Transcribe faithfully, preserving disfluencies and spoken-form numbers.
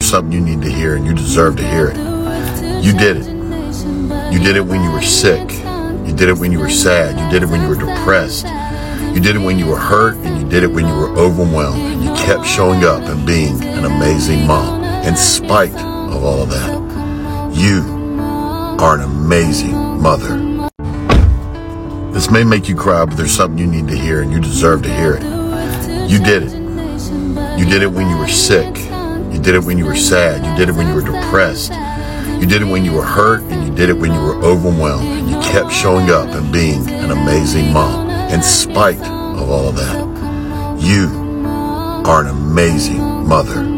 there's something you need to hear, and you deserve to hear it. You did it. You did it when you were sick. You did it when you were sad. You did it when you were depressed. You did it when you were hurt, and you did it when you were overwhelmed. And you kept showing up and being an amazing mom. In spite of all of that, you are an amazing mother. This may make you cry, but there's something you need to hear, and you deserve to hear it. You did it. You did it when you were sick. You did it when you were sad. You did it when you were depressed. You did it when you were hurt, and you did it when you were overwhelmed. And you kept showing up and being an amazing mom. In spite of all of that, you are an amazing mother.